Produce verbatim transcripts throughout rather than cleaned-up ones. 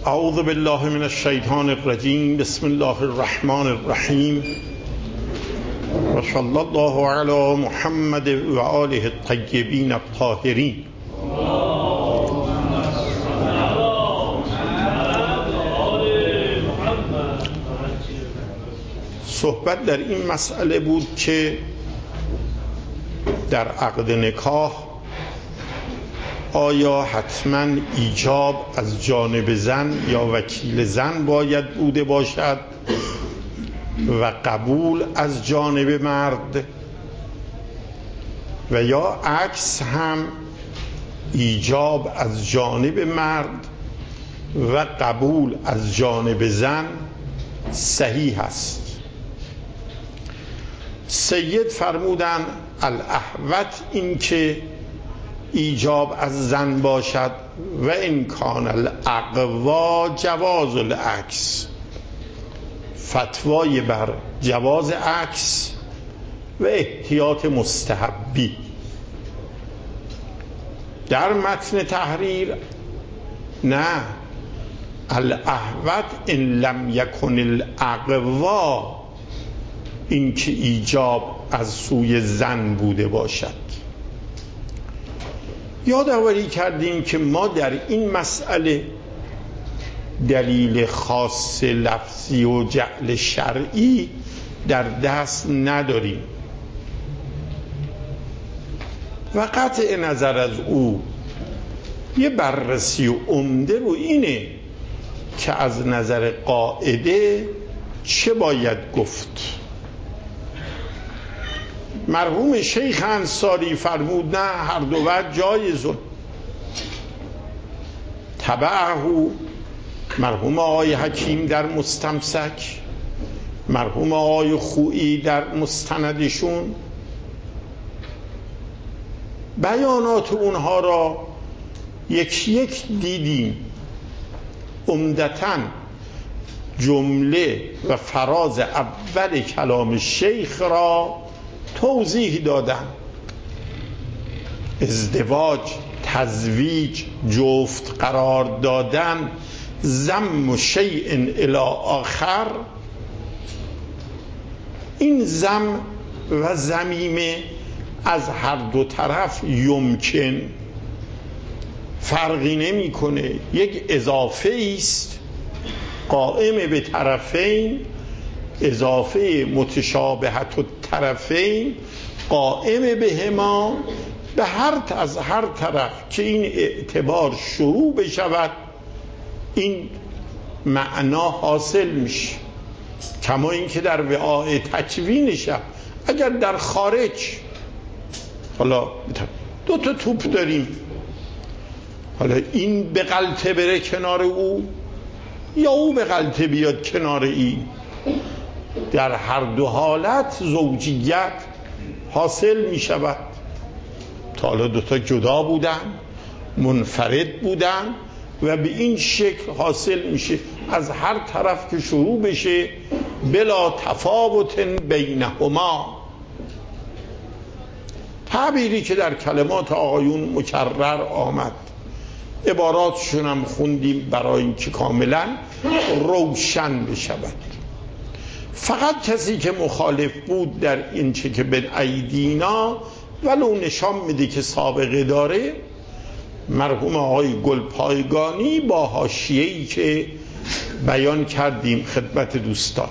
اعوذ بالله من الشیطان الرجیم. بسم الله الرحمن الرحیم و صلی الله علی محمد و آله الطیبین الطاهرین. صحبت در این مسئله بود که در عقد نکاح آیا حتما ایجاب از جانب زن یا وکیل زن باید بوده باشد و قبول از جانب مرد، و یا عکس هم ایجاب از جانب مرد و قبول از جانب زن صحیح است. سید فرمودن الاحوط این که ایجاب از زن باشد و امکان الاقوا جواز العکس، فتوای بر جواز عکس و احتیاط مستحبی. در متن تحریر نه، الاحوط ان لم یکن الاقوا، این که ایجاب از سوی زن بوده باشد. یادآوری کردیم که ما در این مسئله دلیل خاص لفظی و جعل شرعی در دست نداریم و قطع نظر از او یه بررسی و عمده رو اینه که از نظر قاعده چه باید گفت. مرحوم شیخ انصاری فرمود نه، هر دو وجه جایزه. تبعه مرحوم آقای حکیم در مستمسک، مرحوم آقای خویی در مستندشون، بیانات اونها را یک یک دیدیم. عمدتاً جمله و فراز اول کلام شیخ را توضیح دادن. ازدواج، تزویج، جفت قرار دادن، ضم شیء الی آخر، این ضم و ضمیمه از هر دو طرف یمکن، فرقی نمیکنه، یک اضافه است قائم به طرفین، اضافه متشابهت الطرفین قائم بهما، به هر از هر طرف که این اعتبار شروع بشود این معنا حاصل میشه. کما این که در وعاء تکوینش اگر در خارج، حالا دو تا توپ داریم، حالا این به غلطه بره کنار او یا او به غلطه بیاد کنار این، در هر دو حالت زوجیت حاصل می شود. تا حالا دوتا جدا بودن، منفرد بودن و به این شکل حاصل میشه از هر طرف که شروع بشه بلا تفاوت بینهما. تعبیری که در کلمات آقایون مکرر آمد، عباراتشون هم خوندیم برای اینکه کاملا روشن بشود. فقط کسی که مخالف بود در این چه که بن ایدینا ولو نشان میده که سابقه داره، مرحوم آقای گلپایگانی با حاشیه‌ای که بیان کردیم خدمت دوستان.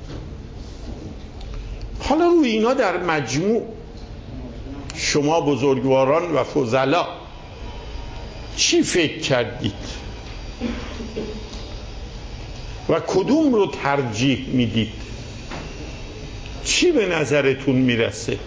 حالا روی اینا در مجموع شما بزرگواران و فضلا چی فکر کردید و کدوم رو ترجیح میدید؟ چی به نظرتون میرسه؟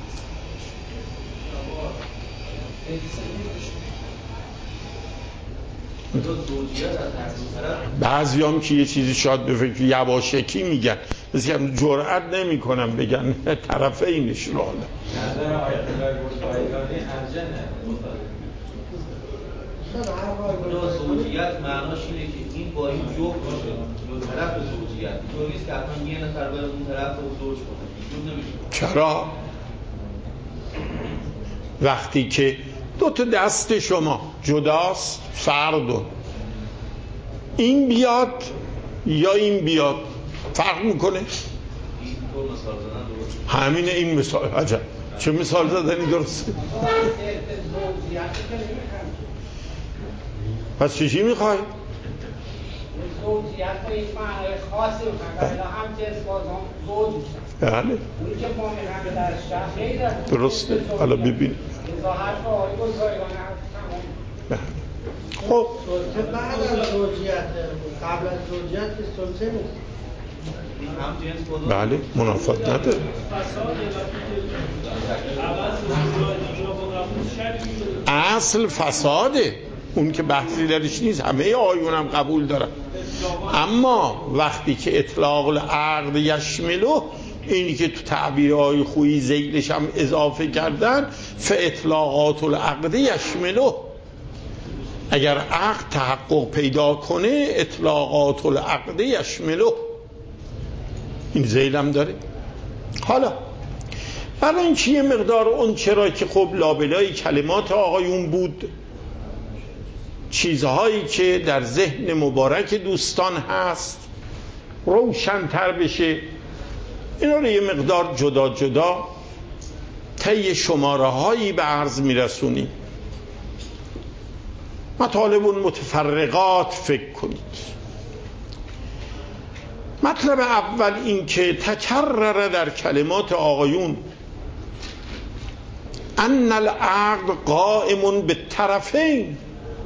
بعضی هم که یه چیزی شاید به فکر یواشکی میگن، مثل هم جرأت نمی کنم بگن طرفه اینش رو. حالا زوجیت معناش اینه که این با این جفت باشه، دو طرف زوجیت اینطور نیست که حتما یه نفر باید اون طرف رو زوج کنه، اینجور نمیشه. چرا؟ وقتی که دو تا دست شما جداست، فردون این بیاد یا این بیاد فرق میکنه؟ همینه. این مثال عجب چه مثال زدنی درسته. پس چی میخوای؟ زوجیت به این معنای خاصی میخواد و هم جنس بازان زوج میشن. بله اونی که ما میخواد در شهر غیر درسته. حالا ببین ازاحت با آقای بزرگان تمام. خب سلطه بعد از زوجیت قبل از زوجیت که سلطه نیست. بله منافات نداره. اصل فساده، اون که بحثی درش نیست، همه آیون هم قبول دارن. اما وقتی که اطلاق العقد یشملو، اینی که تو تعبیرهای خویی زیلش هم اضافه کردن، فاطلاقات العقد یشملو، اگر عقد تحقق پیدا کنه اطلاقات العقد یشملو، این زیل هم داره. حالا برای این چیه مقدار اون چرا که خب لابلای کلمات آقایون بود، چیزهایی که در ذهن مبارک دوستان هست روشن‌تر بشه، اینا رو یه مقدار جدا جدا طی شماره هایی به عرض میرسونیم. مطالب متفرقات فکر کنید. مطلب اول این که تکرر در کلمات آقایون ان العقد قائم بالطرفین.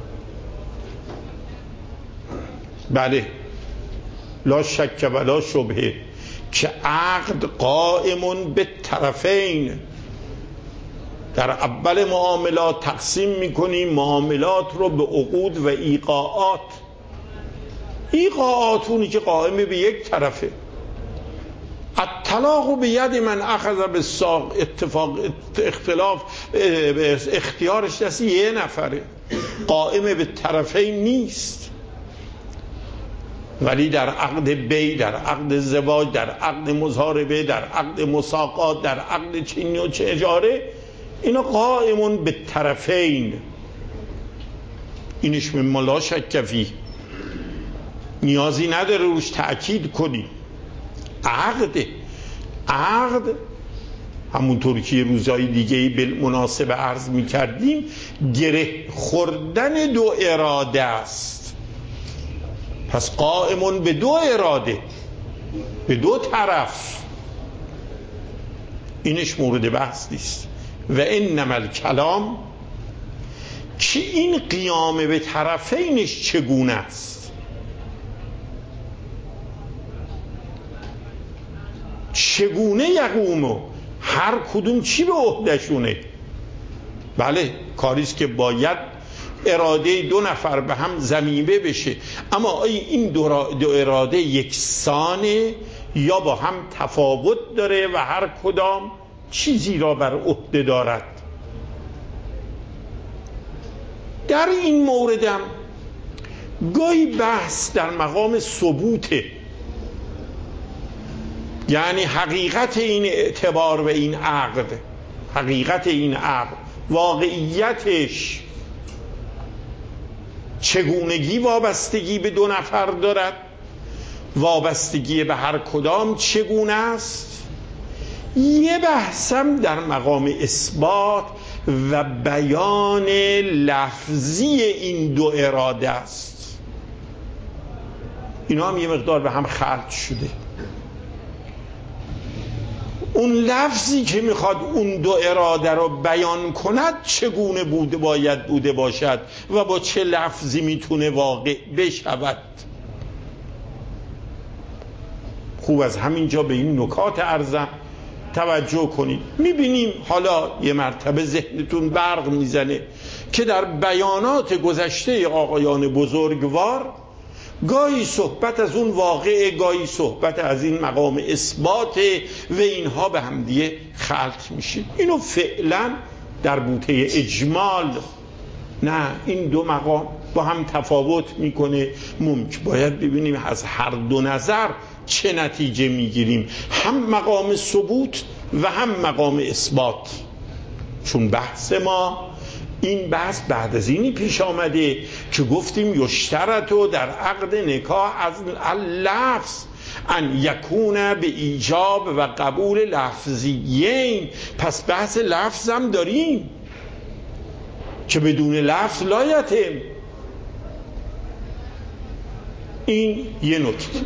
بله لا شک ولا شبهه که عقد قائم بالطرفین. در اول معاملات تقسیم میکنیم معاملات رو به عقود و ایقاعات. ایقاعات اونی که قائم به یک طرفه. الطلاق بید من اخذ بالساق، اتفاق اختلاف اختیارش دست یه نفره، قائم به طرفین نیست. ولی در عقد بی، در عقد زواج، در عقد مضاربه، در عقد مساقات، در عقد چینی و چه اجاره، اینا قائمون به طرفین. اینش مما لا شک فیه، نیازی نداره روش تأکید کنی. عقد عقد همونطور که روزهای دیگه بالمناسبه عرض می کردیم گره خوردن دو اراده است. پس قائمون به دو اراده، به دو طرف، اینش مورد بحث نیست. و انما الکلام که این قیام به طرفینش چگونه است، چگونه یقومو، هر کدوم چی به عهده‌شونه. بله کاریست که باید اراده دو نفر به هم ضمیمه بشه، اما آیا این دو, دو اراده یکسانه یا با هم تفاوت داره و هر کدام چیزی را بر عهده دارد؟ در این موردم گاهی بحث در مقام ثبوته، یعنی حقیقت این اعتبار و این عقد، حقیقت این عقد، واقعیتش چگونگی وابستگی به دو نفر دارد، وابستگی به هر کدام چگونه است. یه بحثم در مقام اثبات و بیان لفظی این دو اراده است. اینا هم یه مقدار به هم خلط شده. اون لفظی که میخواد اون دو اراده رو بیان کند چگونه بوده باید بوده باشد و با چه لفظی میتونه واقع بشود. خوب از همینجا به این نکات عرضم توجه کنید. میبینیم حالا یه مرتبه ذهنتون برق میزنه که در بیانات گذشته آقایان بزرگوار گاهی صحبت از اون واقع، گاهی صحبت از این مقام اثبات و اینها به همدیگه خلط میشه. اینو فعلا در بوته اجمال نه، این دو مقام با هم تفاوت میکنه. ممکن باید ببینیم از هر دو نظر چه نتیجه میگیریم، هم مقام ثبوت و هم مقام اثبات. چون بحث ما این بحث بعد از اینی پیش آمده که گفتیم یشترطو در عقد نکاح از اللفظ ان یکون به ایجاب و قبول لفظیین. پس بحث لفظ هم داریم که بدون لفظ لا یتم. این یه نکته.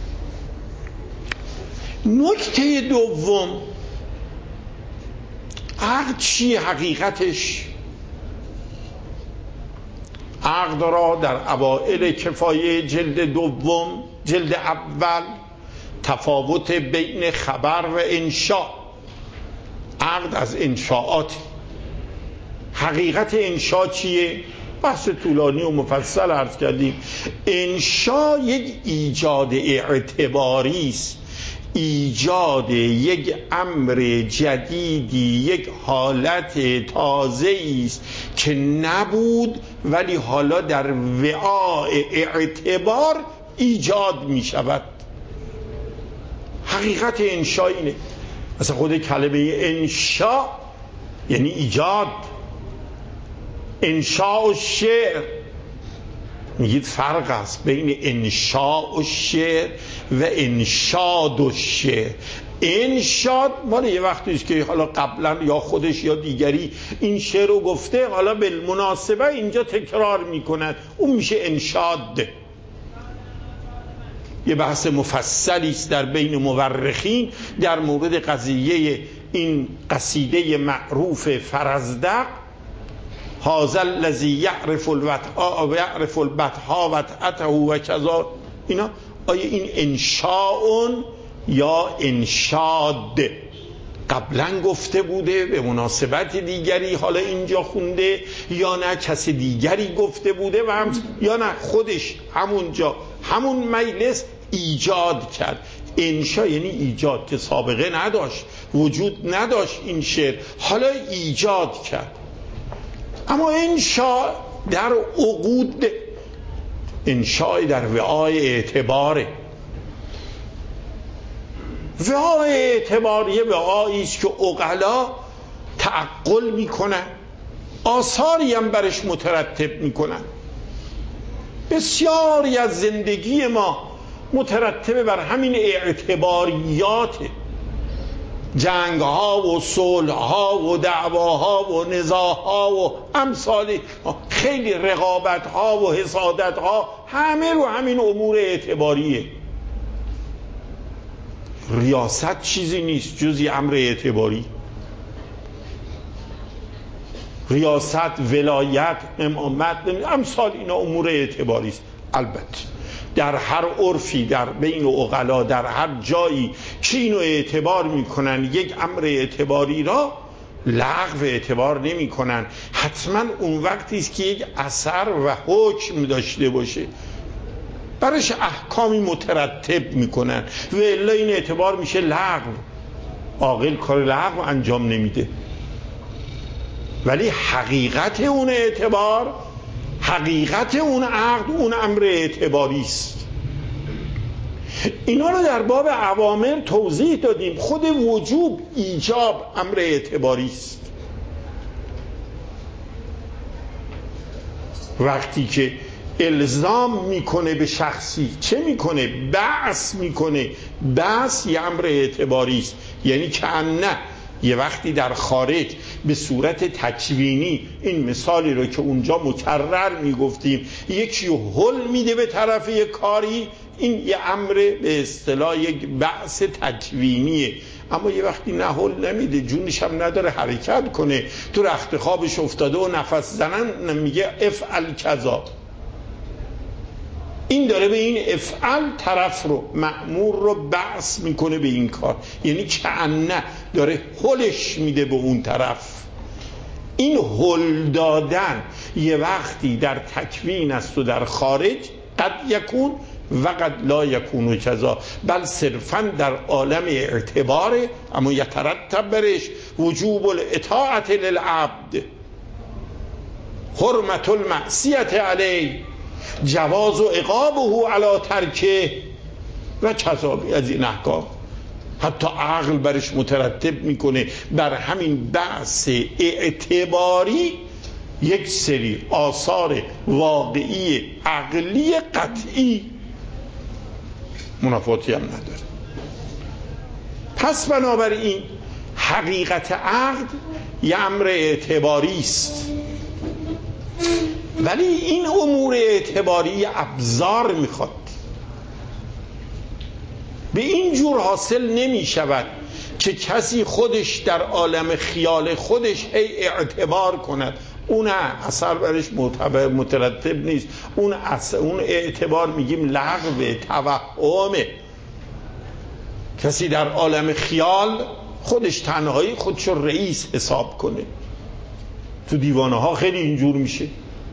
نکته دوم، عقد چیه حقیقتش؟ عقد را در اوائل کفایه جلد دوم جلد اول تفاوت بین خبر و انشاء. عقد از انشاءات. حقیقت انشاء چیه؟ بحث طولانی و مفصل عرض کردیم. انشاء یک ایجاد اعتباری است، ایجاد یک امر جدیدی، یک حالت تازه است که نبود ولی حالا در وعاء اعتبار ایجاد می شود. حقیقت انشاء اینه. مثلا خود کلمه انشاء یعنی ایجاد. انشاء و شعر، میگید فرق است بین انشاء و شعر و انشاد و شعر. انشاد مال یه وقتی است که حالا قبلا یا خودش یا دیگری این شعر رو گفته، حالا بالمناسبه اینجا تکرار میکند، اون میشه انشاد. یه بحث مفصلی است در بین مورخین در مورد قضیه این قصیده معروف فرزدق، هذا الذی یعرف الوطء و یعرف البطحاء وطأته و کذا. اینا آیا این انشاء یا انشاد قبلا گفته بوده به مناسبت دیگری حالا اینجا خونده، یا نه کسی دیگری گفته بوده و هم، یا نه خودش همونجا همون مجلس ایجاد کرد. انشا یعنی ایجاد که سابقه نداشت، وجود نداشت این شعر، حالا ایجاد کرد. اما انشاء در عقود، انشاء در وعای اعتباره. وعای اعتبار یه وعایی است که عقلا تعقل میکنن، آثاری هم برش مترتب میکنن. بسیاری از زندگی ما مترتب بر همین اعتباریات، جنگ ها و صلح ها و دعواها و نزاعها و امثال، خیلی رقابت ها و حسادت ها، همه رو همین امور اعتباریه. ریاست چیزی نیست جزی امر اعتباری. ریاست، ولایت، امامت، امثال اینا امور اعتباری است. البته در هر عرفی در بین عقلا، در هر جایی که اینو اعتبار میکنن یک امر اعتباری را، لغو اعتبار نمی کنن. حتما اون وقتی است که یک اثر و حکم داشته باشه، برش احکامی مترتب میکنن، و الا این اعتبار میشه لغو. عاقل کار لغو انجام نمیده. ولی حقیقت اون اعتبار، حقیقت اون عقد، اون امر اعتباری است. اینا رو در باب اوامر توضیح دادیم. خود وجوب، ایجاب امر اعتباری است. وقتی که الزام میکنه به شخصی، چه میکنه؟ بعث میکنه. بعث یه امر اعتباری است. یعنی که نه یه وقتی در خارج به صورت تکوینی، این مثالی رو که اونجا مکرر میگفتیم، یکی هل میده به طرف یک کاری، این یه امر به اصطلاح یک بعث تکوینیه. اما یه وقتی نه هل نمیده، جونش هم نداره حرکت کنه، تو رخت خوابش افتاده و نفس زنن، میگه افعل کذا، این داره به این افعل طرف رو، مأمور رو بعث میکنه به این کار. یعنی کأنه داره هلش میده به اون طرف. این هل دادن یه وقتی در تکوین است و در خارج، قد یکون و قد لا یکون و کذا، بل صرفا در عالم اعتباره، اما یترتب برش وجوب الاطاعت للعبد، حرمت المعصیت علیه، جواز و عقابه علی ترکه و کذا از این احکام. حتی عقل برش مترتب میکنه بر همین بحث اعتباری یک سری آثار واقعی عقلی قطعی منافاتی هم نداره. پس بنابراین حقیقت عقد یه امر اعتباری است، ولی این امور اعتباری ابزار میخواد. به این جور حاصل نمی شود که کسی خودش در عالم خیال خودش هی اعتبار کند، اون اثر برش مترتب نیست. اون اون اعتبار میگیم لغو، توهمه. کسی در عالم خیال خودش تنهایی خودشو رئیس حساب کنه. تو دیوانه ها خیلی اینجور میشه.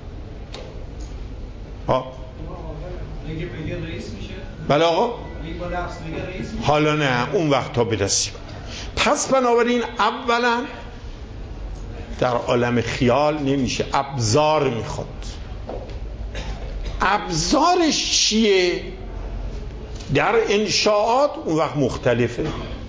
ها میگه میگه رئیس میشه. بله آقا، میگه با لفظ میگه رئیس میشه. حالا نه، اون وقت تا برسیم. پس بنابراین اولا در عالم خیال نمیشه، ابزار میخواد. ابزارش چیه؟ در انشاءات اون وقت مختلفه.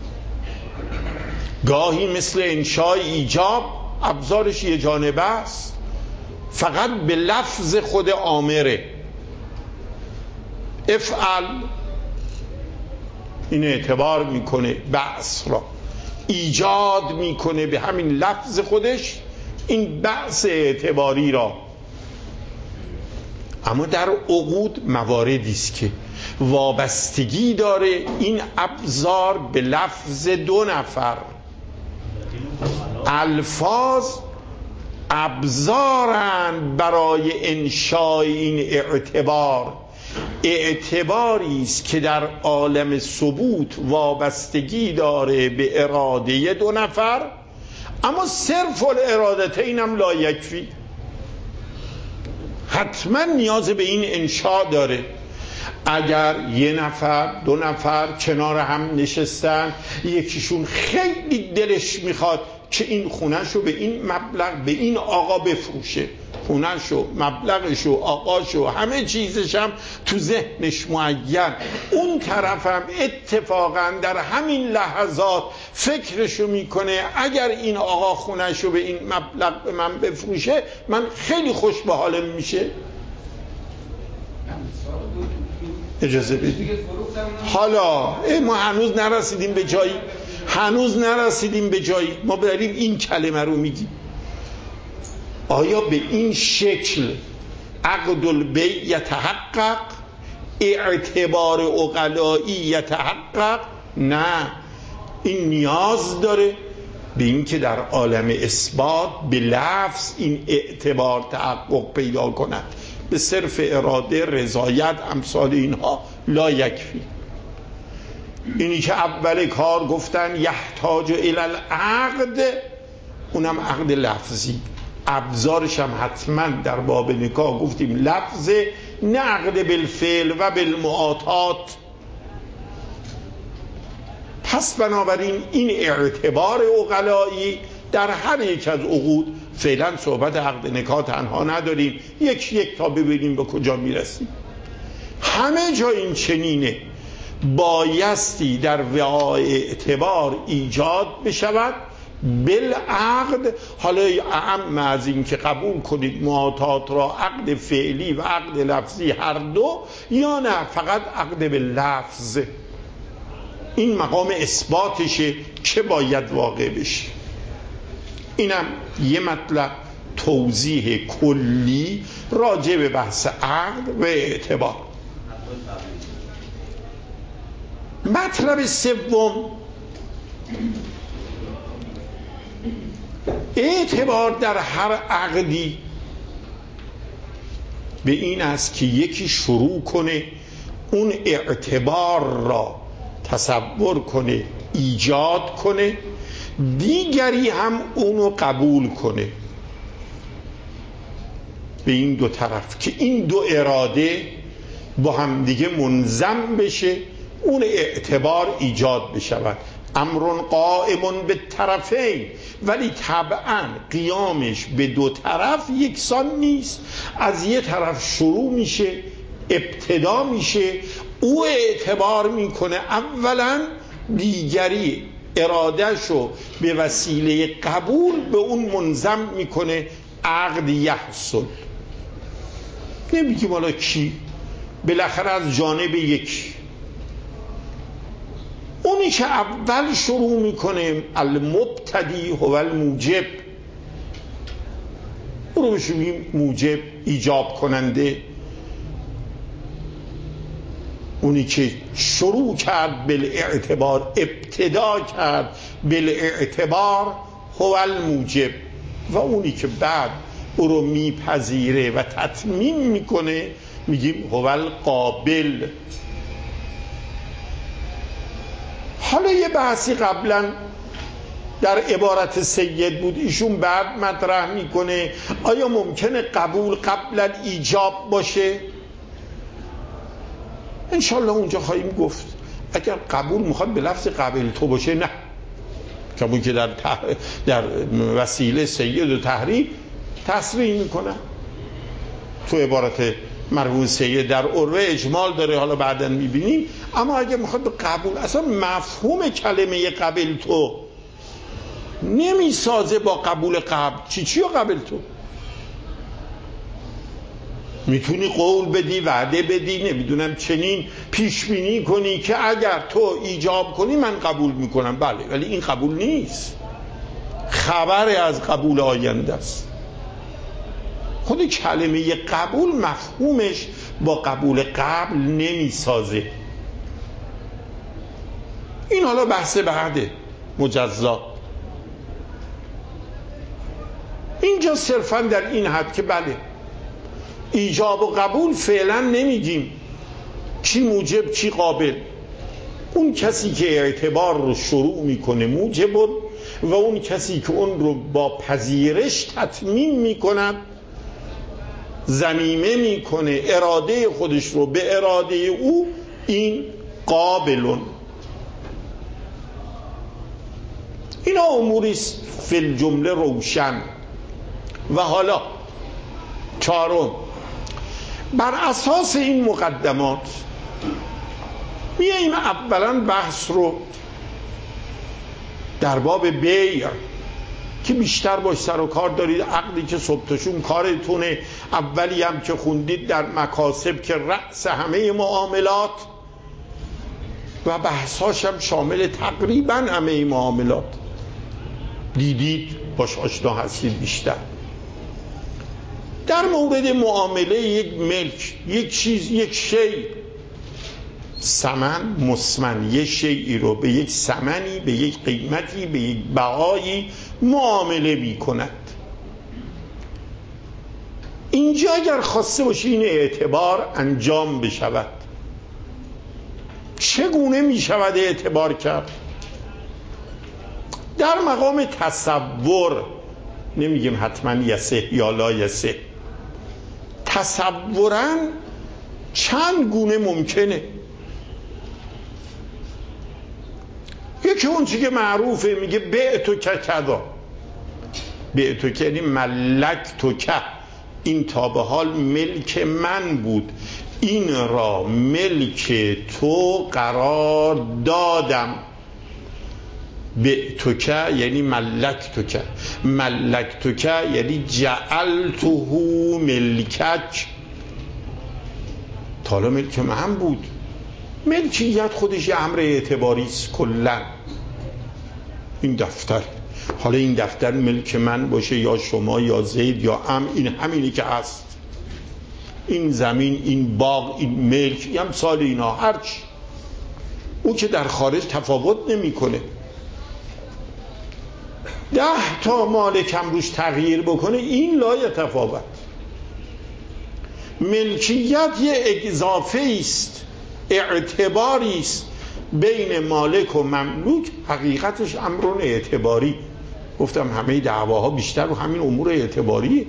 گاهی مثل انشاء ایجاب ابزارش یه جانبه است، فقط به لفظ خود آمره، افعل، این اعتبار میکنه بعث را، ایجاد میکنه به همین لفظ خودش این بعث اعتباری را. اما در عقود مواردی است که وابستگی داره این ابزار به لفظ دو نفر. الفاظ ابزارن برای انشاء این اعتبار. اعتباری است که در عالم ثبوت وابستگی داره به اراده دو نفر، اما صرف الارادتین هم لا یکفی، حتما نیاز به این انشاء داره. اگر یه نفر دو نفر کنار هم نشستن، یکیشون خیلی دلش میخواد که این خونهشو به این مبلغ به این آقا بفروشه، خونهشو، مبلغشو، آقاشو، همه چیزش هم تو ذهنش معین، اون طرف هم اتفاقا در همین لحظات فکرشو میکنه اگر این آقا خونهشو به این مبلغ به من بفروشه من خیلی خوش به حالم میشه. اجازه بدید حالا ما هنوز نرسیدیم به جایی، هنوز نرسیدیم به جایی ما بریم این کلمه رو میگیم. آیا به این شکل عقد البیع یتحقق، اعتبار عقلایی یتحقق؟ نه، این نیاز داره به این که در عالم اثبات به لفظ این اعتبار تحقق پیدا کند. به صرف اراده، رضایت، امثال اینها لا یکفی. اینی که اول کار گفتن یحتاج الی العقد، اونم عقد لفظی، ابزارش هم حتما در باب نکاح گفتیم لفظه، نه عقد بالفعل و بالمعاطات. پس بنابراین این اعتبار عقلایی در هر یک از عقود، فعلا صحبت عقد نکاح تنها نداریم، یک یک تا ببینیم به کجا میرسیم. همه جا این چنینه، بایستی در وعای اعتبار ایجاد بشود بالعقد. حالا اعم از این که قبول کنید معاطات را عقد فعلی و عقد لفظی هر دو، یا نه فقط عقد باللفظ. این مقام اثباتشه که باید واقع بشه. اینم یه مطلب توضیح کلی راجع به بحث عقد و اعتبار. مطلب سوم، اعتبار در هر عقدی به این است که یکی شروع کنه اون اعتبار را تصور کنه، ایجاد کنه، دیگری هم اونو قبول کنه. به این دو طرف که این دو اراده با هم دیگه منظم بشه، اون اعتبار ایجاد بشود. امر قائم به طرفین، ولی طبعا قیامش به دو طرف یکسان نیست. از یه طرف شروع میشه، ابتدا میشه، او اعتبار میکنه اولا، دیگری ارادهشو به وسیله قبول به اون منظم میکنه، عقد یحصل. نمیگیم حالا کی، بالاخره از جانب یکی. اونی که اول شروع میکنه المبتدی هو الموجب، اون رو بهش میگیم موجب، ایجاب کننده. اونی که شروع کرد بالاعتبار، ابتدا کرد بالاعتبار، هو الموجب. و اونی که بعد او رو میپذیره و تتمیم میکنه میگیم هو القابل. حالا یه بحثی قبلا در عبارت سید بود، ایشون بعد مطرح میکنه آیا ممکنه قبول قبل الایجاب باشه؟ انشالله اونجا خواهیم گفت اگر قبول میخواد به لفظ قبل تو باشه، نه کمون که در, تح... در وسیله سید و تحریف تصریح میکنه. تو عبارت مرحوم سید در عروه اجمال داره، حالا بعداً میبینیم. اما اگه میخواد به قبول، اصلا مفهوم کلمه قبل تو نمیسازه با قبول قبل. چی چی و قبل تو؟ میتونی قول بدی، وعده بدی، نمیدونم چنین پیش بینی کنی که اگر تو ایجاب کنی من قبول میکنم، بله، ولی این قبول نیست، خبر از قبول آینده است. خود کلمه قبول مفهومش با قبول قبل نمیسازه. این حالا بحث بعده مجزا. اینجا صرفا در این حد که بله ایجاب و قبول فعلا نمیگیم چی موجب چی قابل. اون کسی که اعتبار رو شروع میکنه موجب، و اون کسی که اون رو با پذیرش تتمیم میکند، ضمیمه میکنه اراده خودش رو به اراده او، این قابلون. اینا اموری است فی الجمله روشن. و حالا چهارم، بر اساس این مقدمات میاییم اولا بحث رو در باب بیع که بیشتر باش سر و کار دارید، عقدی که صبح تا شب کارتونه، اولی هم که خوندید در مکاسب که رأس همه معاملات و بحثاش هم شامل تقریبا همه معاملات، دیدید باش آشنا هستید بیشتر. در مورد معامله یک ملک، یک چیز، یک شی، ثمن مسمن، یک شیئی رو به یک ثمنی، به یک قیمتی، به یک بهایی معامله می کند. اینجا اگر خواسته باشی این اعتبار انجام بشود، چگونه می شود اعتبار کرد؟ در مقام تصور، نمیگیم حتما یسه یا لا یسه، تصورا چند گونه ممکنه. یکی اون چیزی که معروفه، میگه بعتو که کذا، بعتو که یعنی ملکتو که، این تا به حال ملک من بود، این را ملک تو قرار دادم. بعتو که یعنی ملکتو که، ملکتو که یعنی جعلته ملکک، تا حالا ملک من بود. ملکیت خودش یه امر اعتباری است کلا. این دفتر، حالا این دفتر ملک من باشه یا شما یا زید یا ام، این همینی که هست. این زمین، این باغ، این ملک، این امثال اینا، هرچی او که در خارج تفاوت نمی کنه. ده تا مالکم روش تغییر بکنه این لا یتفاوت. ملکیت یه اضافه است، اعتباری است بین مالک و مملوک، حقیقتش امرون اعتباری. گفتم همه دعواها بیشتر رو همین امور اعتباری.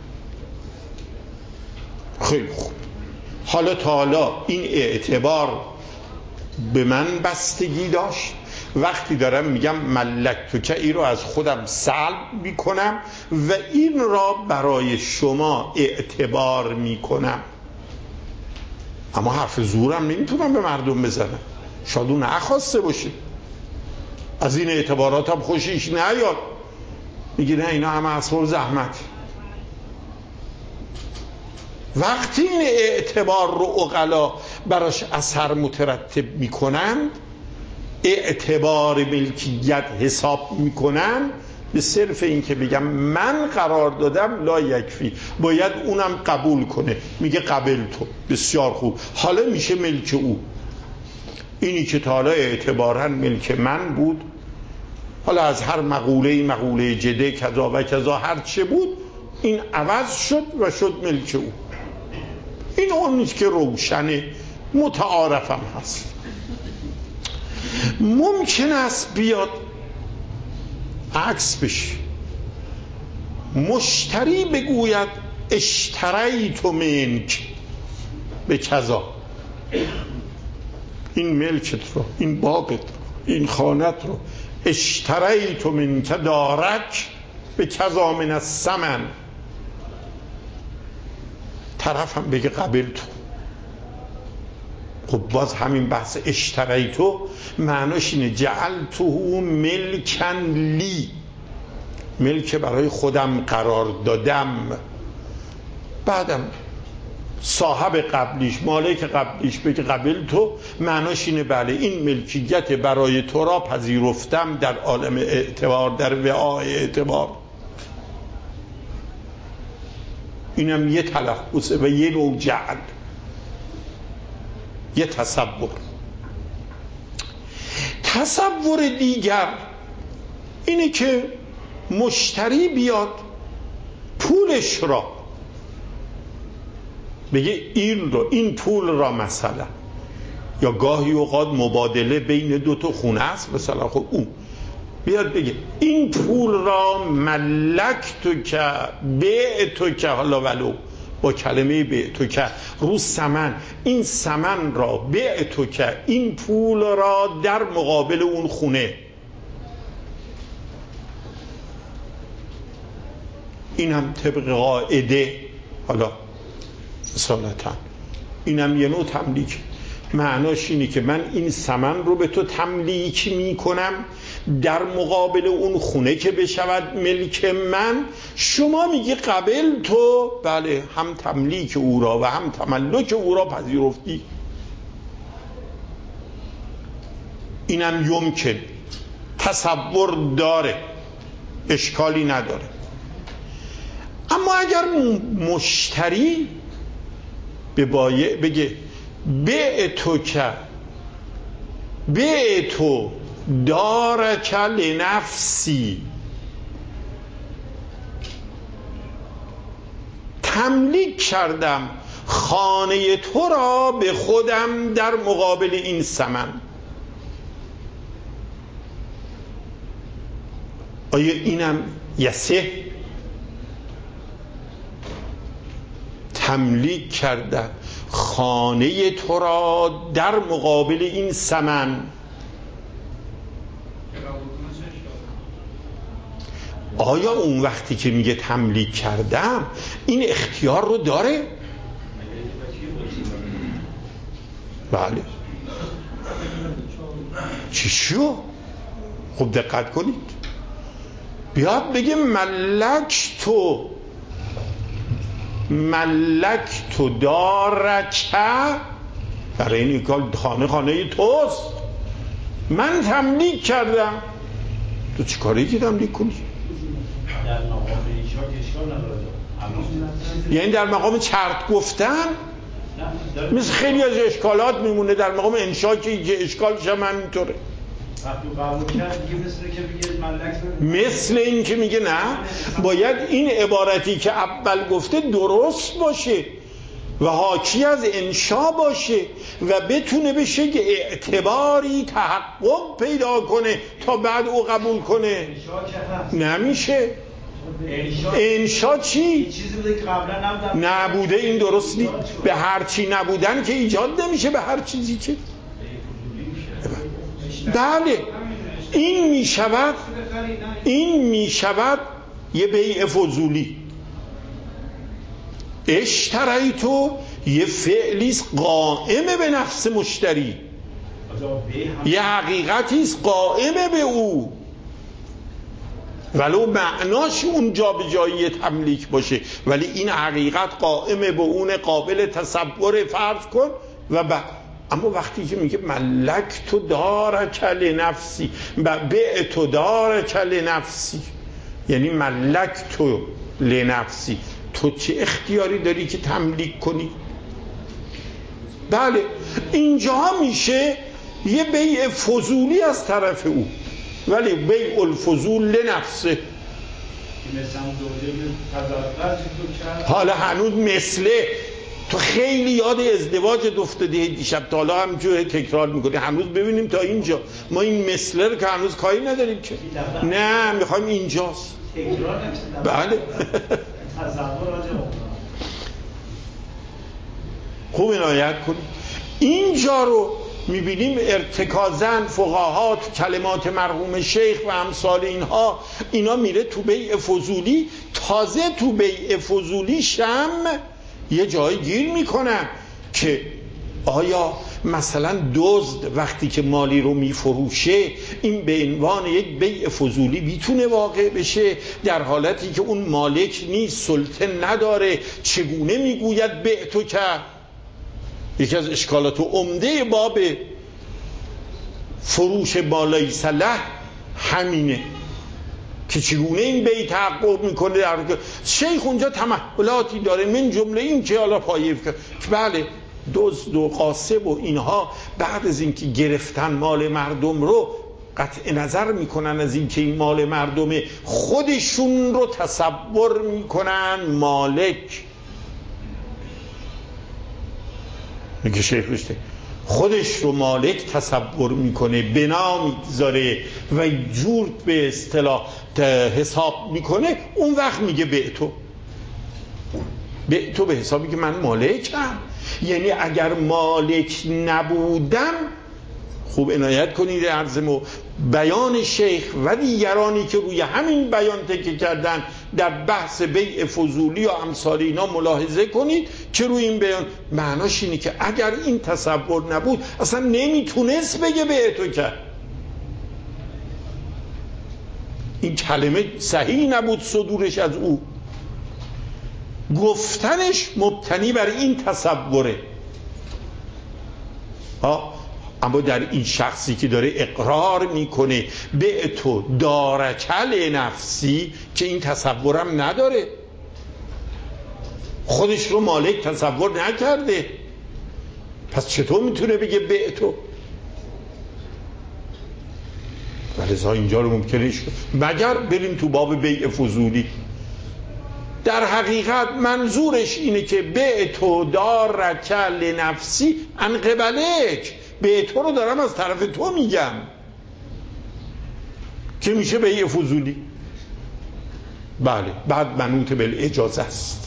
خیلی خوب، حالا تا حالا این اعتبار به من بستگی داشت. وقتی دارم میگم ملکتو که، این رو از خودم سلب میکنم و این را برای شما اعتبار میکنم. اما حرف زورم نمیتونم به مردم بزنم، شاید اون نخواسته باشه، از این اعتباراتم خوشیش نیاد، میگه نه اینا همه اسباب زحمت. وقتی این اعتبار رو عقلا براش اثر مترتب میکنن، اعتبار ملکیت حساب میکنن، به صرف این که بگم من قرار دادم لا یکفی، باید اونم قبول کنه. میگه قبل تو، بسیار خوب، حالا میشه ملک او. اینی که تا حالا اعتباراً ملک من بود، حالا از هر مقوله مقوله جده کذا و کذا هر چه بود، این عوض شد و شد ملک او. این اون نیست که روشنه، متعارفم هست. ممکن است بیاد عکس بشه، مشتری بگوید اشتریت منک به کذا، این ملکت رو، این باغت رو، این خانت رو، اشتریت منک دارک به کذا من الثمن. طرف هم بگه قبل تو. خب باز همین بحث اشتریتو معناش اینه جعلته ملکن لی، ملک برای خودم قرار دادم. بعدم صاحب قبلیش، مالک قبلیش بگه قبل تو، معناش اینه بله این ملکیت برای تو را پذیرفتم در عالم اعتبار، در وعای اعتبار. اینم یه تلفظه و یه نوع جعل، یه تصور. تصور دیگر اینه که مشتری بیاد پولش را بگه این رو، این پول را مثلا، یا گاهی اوقات مبادله بین دو تا خونه است مثلا، خب اون بیاد بگه این پول را ملکتو که بیعتو که، حالا ولو با کلمه بیعتو که رو ثمن، این ثمن را بیعتو که، این پول را در مقابل اون خونه. اینم طبق قاعده، حالا اصالتا اینم یه نوع تملیک. معناش اینه که من این ثمن رو به تو تملیک میکنم در مقابل اون خونه که بشود ملک من. شما میگی قبل تو، بله هم تملیک او را و هم تملک او را پذیرفتی. اینم یمکن، تصور داره، اشکالی نداره. اما اگر مشتری به بایع بگه بیعتو که بیعتو دارک لنفسی، تملیک کردم خانه تو را به خودم در مقابل این ثمن، آیا اینم یسه؟ تملیک کردم خانه تو را در مقابل این ثمن. آیا اون وقتی که میگه تملیک کردم این اختیار رو داره؟ بله. چی شو؟ خب دقت کنید، بیاد بگه ملک تو ملک تو دارکه، برای این کار خانه خانه توست، من تملیک کردم. تو چی کاری که تملیک کنی؟ در مقام انشاء که اشکال نداره، یعنی در مقام چرت گفتن مثل خیلی از اشکالات میمونه، در مقام انشاء که اشکالش هم همینطوره. وقتی قبول کرد دیگه مثل که میگه ملک، مثل این که میگه نه، باید این عبارتی که اول گفته درست باشه و حاکی از انشاء باشه و بتونه بشه که اعتباری تحقق پیدا کنه تا بعد او قبول کنه. نمیشه. انشاء چی؟ چیزی بوده که قبلا نبوده. نبوده، این درست نیست. به هر چی نبودن که ایجاد نمیشه، به هر چیزی که بله این میشود، این میشود یه بیع فضولی. اشتریتو یه فعلیست قائمه به نفس مشتری، یه حقیقتیست قائمه به او. ولو معناش اون جا به جایی تملیک باشه، ولی این حقیقت قائم به اون قابل تصور فرض کن و بعد. اما وقتی که میگه ملک تو داره کل نفسی و به تو داره کل نفسی، یعنی ملک تو لنفسی، تو چه اختیاری داری که تملیک کنی؟ بله اینجا میشه یه بیع فضولی از طرف او، ولی بیع الفضول لنفسه. حالا هنوز مثله تو خیلی یاد ازدواج افتادی دیشب، تا حالا همینجوری تکرار میکنی. هنوز ببینیم تا اینجا، ما این مثله رو که هنوز کاری نداریم که، نه میخوایم اینجاست. بله خوب عنایت کنید. اینجا رو میبینیم ارتکازن فقهات کلمات مرحوم شیخ و امثال اینها، اینا میره تو بیع فضولی. تازه تو بیع فضولی شم یه جایی گیر میکنن که آیا مثلا دزد وقتی که مالی رو میفروشه این به عنوان یک بیع فضولی میتونه واقع بشه در حالتی که اون مالک نیست، سلطه نداره؟ چگونه میگوید بیع تو که؟ یکی از اشکالات و عمده باب فروش بالای سلح همینه که چگونه این بیع تحقق میکنه. در شیخ اونجا تمهلاتی داره، من جمله این که حالا پایه که بله دزد و غاصب و اینها بعد از اینکه گرفتن مال مردم رو قطع نظر میکنن از اینکه این مال مردمه، خودشون رو تصور میکنن مالک. میگه شیخ رشته خودش رو مالک تصور میکنه، بنا میگذاره و جور به اصطلاح حساب میکنه، اون وقت میگه به تو به تو به حسابی که من مالکم. یعنی اگر مالک نبودم، خوب عنایت کنید عرضمو بیان شیخ و دیگرانی که روی همین بیان تکیه کردن در بحث بیع فضولی و امثال اینا ملاحظه کنید که روی این بیان معناش اینه که اگر این تصور نبود اصلا نمیتونست بگه بیع تو کرد. این کلمه صحیح نبود صدورش از او، گفتنش مبتنی بر این تصوره. ها اما در این شخصی که داره اقرار میکنه به تو دارکل نفسی که این تصورم نداره، خودش رو مالک تصور نکرده، پس چطور میتونه بگه به تو؟ ولذا اینجا رو ممکنه شد مگر بریم تو باب بیع فضولی. در حقیقت منظورش اینه که به تو دارکل نفسی ان قبلک، به تو رو دارم از طرف تو میگم، که میشه بیع فضولی. بله بعد منوط بالاجازه است.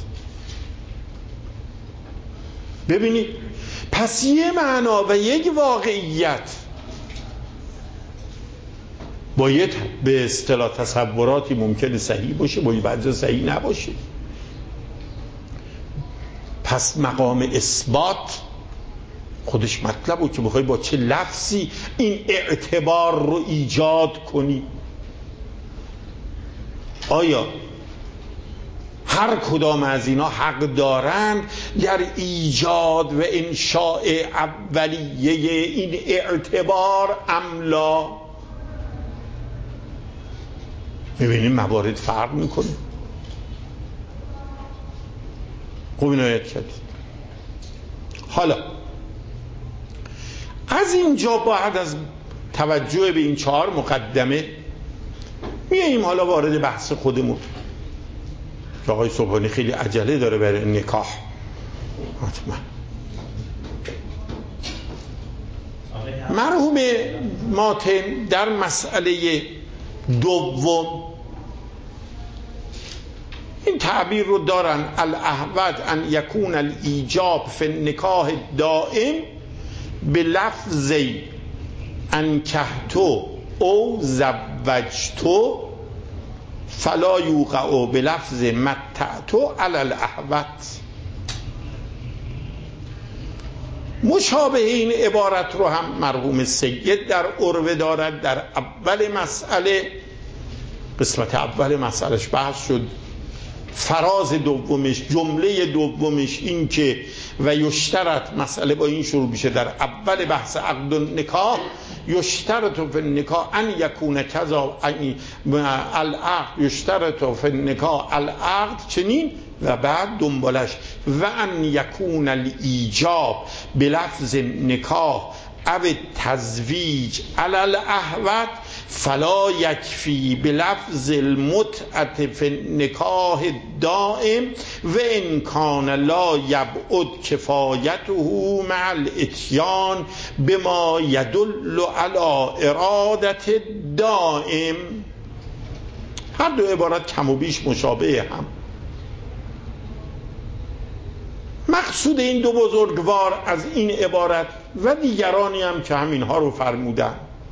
ببینید پس یه معنا و یک واقعیت باید به اصطلاح تصوراتی ممکنه صحیح باشه، باید بعضی صحیح نباشه. پس مقام اثبات خودش مطلب بود که بخوای با چه لفظی این اعتبار رو ایجاد کنی. آیا هر کدام از اینا حق دارند در ایجاد و انشاء اولیه این اعتبار ام لا؟ میبینیم موارد فرق میکنه. خوب عنایت کردید. حالا از اینجا بعد از توجه به این چهار مقدمه میاییم حالا وارد بحث خودمون که آقای صبحانی خیلی عجله داره برای نکاح. حتما مرحوم ماتن در مسئله دوم این تعبیر رو دارن: الاحوط ان یکون الایجاب فی النکاح دائم به لفظ انکحتو او زوجتو فلا یوقع به لفظ متعتو علی الاحوط. مشابه این عبارت رو هم مرحوم سید در عروه دارد در اول مسئله قسمت اول مسئلهش بحث شد. فراز دومش، جمله دومش این که و یشترط، مسئله با این شروع میشه در اول بحث عقد و نکاح، یشترط فی النکاح ان یکون کذا العقد، یشترط فی النکاح العقد چنین، و بعد دنبالش و ان یکون الایجاب بلفظ نکاح او تزویج علی الاحوط فلا یکفی بلفظ المتعة فی النکاح دائم و ان کان لا یبعد کفایته مع الاتیان بما یدل علی ارادت دائم. هر دو عبارت کم و بیش مشابه هم. مقصود این دو بزرگوار از این عبارت و دیگرانی هم که همینها رو فرمودن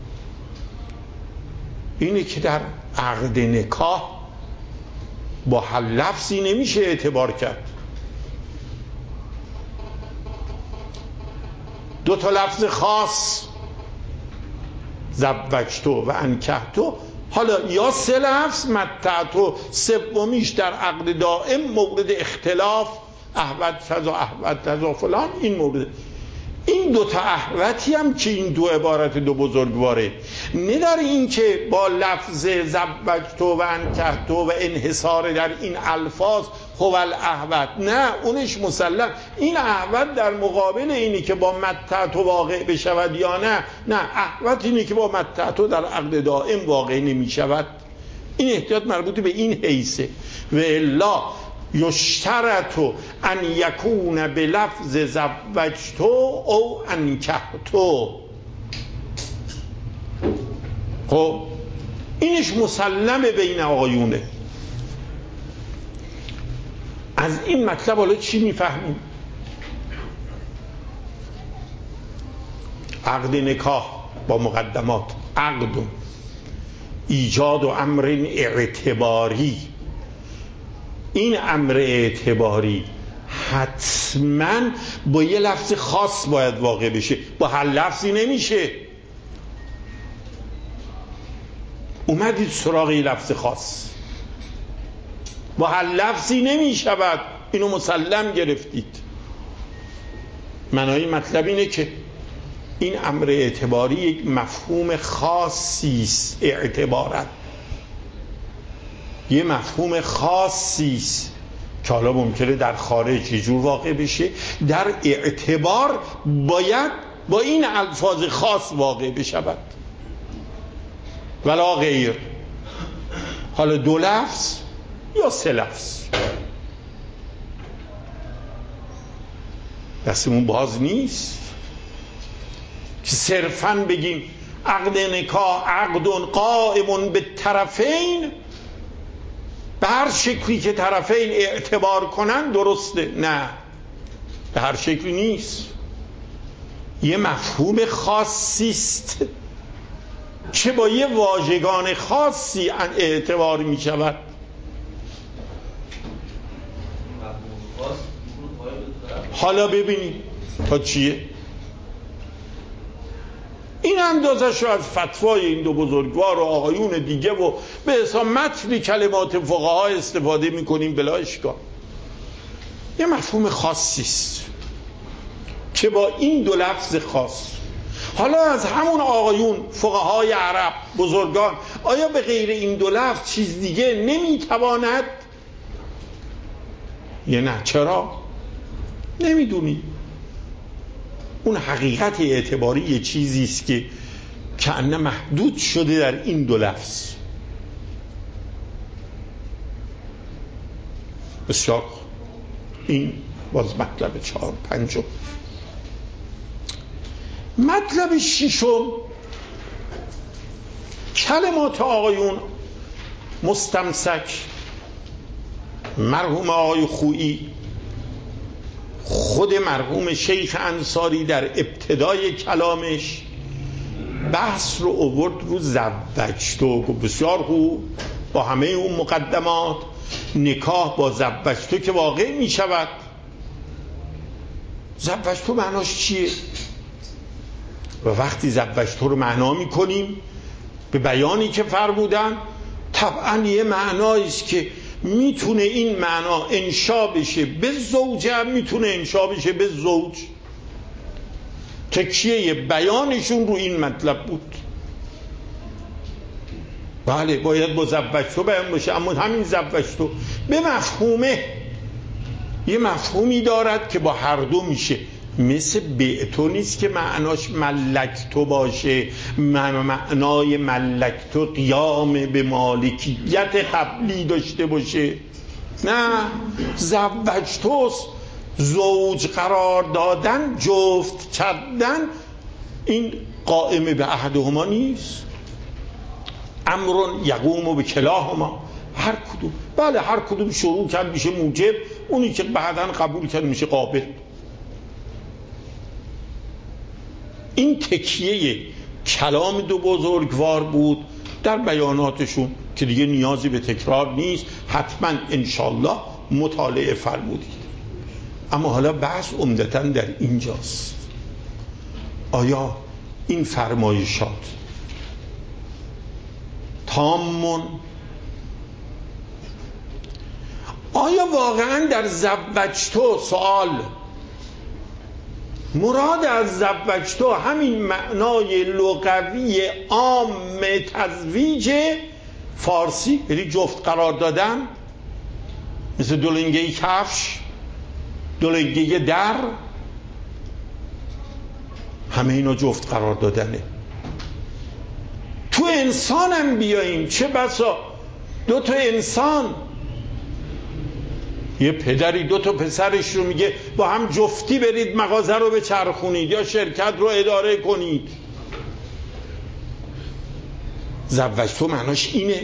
اینه که در عقد نکاح با هر لفظی نمیشه اعتبار کرد. دو تا لفظ خاص زوجتو و انکحتو، حالا یا سه لفظ متعتو، سومیش در عقد دائم مورد اختلاف احوت تزا احوت تزا فلان، این مورد این دو تا احوتی هم که این دو عبارت دو بزرگواره، نه در این که با لفظ زوجتو و انکحتو و انحصار در این الفاظ هو الاحوت، نه اونش مسلم، این احوت در مقابل اینی که با متعتو واقع بشود یا نه، نه احوت اینی که با متعتو در عقد دائم واقع نمی شود. این احتیاط مربوط به این حیثه. و الا یشترط ان یکون بلفظ زوجتو او انکحتو، خب اینش مسلمه بین آقایونه. از این مطلب حالا چی میفهمیم؟ عقد نکاح با مقدمات، عقد ایجاد و امر اعتباری، این امر اعتباری حتما با یه لفظ خاص باید واقع بشه، با هر لفظی نمیشه. اومدید سراغ یه لفظ خاص، با هر لفظی نمیشود، اینو مسلم گرفتید. معنای مطلب اینه که این امر اعتباری یک مفهوم خاصی است. اعتبارت یه مفهوم خاصی است که حالا ممکنه در خارج یه جور واقع بشه، در اعتبار باید با این الفاظ خاص واقع بشود ولا غیر. حالا دو لفظ یا سه لفظ، دستمون باز نیست که صرفاً بگیم عقد نکاح عقد قائم به طرفین، به هر شکلی که طرفین اعتبار کنن درسته. نه، به هر شکلی نیست. یه مفهوم خاصی است که با یه واژگان خاصی اعتبار می شود. حالا ببینید تا چیه. این اندازش رو از فتوای این دو بزرگوار و آقایون دیگه و به حساب متن کلمات فقها استفاده میکنیم بلا اشکال. یه مفهوم خاصی است که با این دو لفظ خاص. حالا از همون آقایون فقهای عرب بزرگان، آیا به غیر این دو لفظ چیز دیگه نمیتواند؟ یه نه. چرا؟ نمیدونی. اون حقیقت اعتباری یه چیزی است که کأنه محدود شده در این دو لفظ. بسیار. این باز مطلب چهار پنجم. مطلب ششم، کلمات آقایون مستمسک، مرحوم آقای خویی، خود مرحوم شیخ انصاری در ابتدای کلامش بحث رو آورد رو زوجتو. بسیار خوب، با همه اون مقدمات نکاح با زوجتو که واقع می شود. زوجتو معناش چیه؟ و وقتی زوجتو رو معنا می کنیم به بیانی که فرمودن، طبعا یه معنایی است که میتونه این معنا انشا بشه به زوجه، میتونه انشا بشه به زوج. تکیه بیانشون رو این مطلب بود. بله باید با زوجتو بیان باشه، اما همین زوجتو به مفهومه یه مفهومی دارد که با هر دو میشه. مثل بعتو نیست که معناش ملکتو باشه، معنای ملکتو قیام به مالکیت قبلی داشته باشه. نه، زوجتوست، زوج قرار دادن، جفت کردن، این قائم به احدهما نیست. امرون یقوم به کلاهما، هر کدوم. بله هر کدوم شروع کرد میشه موجب، اونی که بعداً قبول کرد میشه قابل. این تکیه کلام دو بزرگوار بود در بیاناتشون که دیگه نیازی به تکرار نیست، حتما انشالله مطالعه فرمودید. اما حالا بحث عمدتاً در اینجاست، آیا این فرمایشات تامون، آیا واقعاً در زوجتو، سوال مراد از زوجتو همین معنای لغوی عام تزویج فارسی، یعنی جفت قرار دادن، مثل دولنگه کفش، دولنگه در، همه اینا جفت قرار دادنه. تو انسانم بیاییم، چه بسا دو تا انسان، یه پدری دو تا پسرش رو میگه با هم جفتی برید مغازه رو بچرخونید یا شرکت رو اداره کنید. زوجتو معناش اینه؟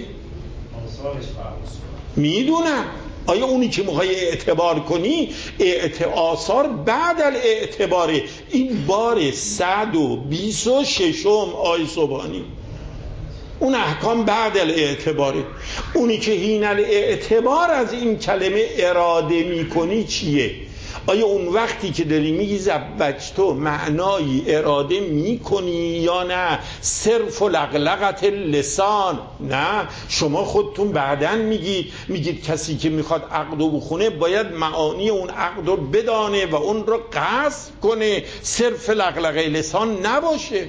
میدونم. آیا اونی که میخوای اعتبار کنی آثار بعد الاعتباره؟ این بار صد و بیست و ششم آی سبحانی، اون احکام بعد الاعتباره. اونی که حین الاعتبار از این کلمه اراده میکنی چیه؟ آیا اون وقتی که داری میگی زوجتو معنای اراده میکنی یا نه صرف و لغلغت لسان؟ نه، شما خودتون بعدن میگید میگید کسی که میخواد عقدو بخونه باید معانی اون عقدو بدانه و اون رو قصد کنه، صرف لغلغه لسان نباشه.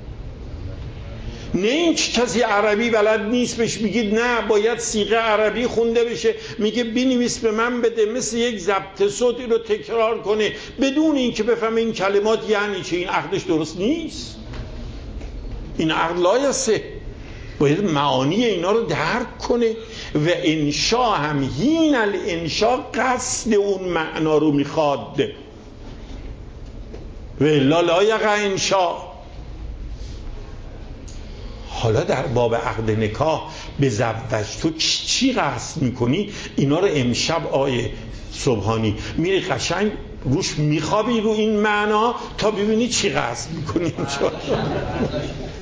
نه این کسی عربی بلد نیست بهش میگید نه باید صیغه عربی خونده بشه، میگه بنویس به من بده، مثل یک ضبط صوتی رو تکرار کنه بدون اینکه بفهمه این کلمات یعنی چه. این عقدش درست نیست، این عقد لایسه. باید معانی اینا رو درک کنه و انشا هم هین الانشا قصد اون معنا رو میخواد و الا لا یقع انشا. حالا در باب عقد نکاح به زوجتو چی قصد میکنی؟ اینا رو امشب آیه سبحانی میری قشنگ روش میخوابی رو این معنا تا ببینی چی قصد میکنی.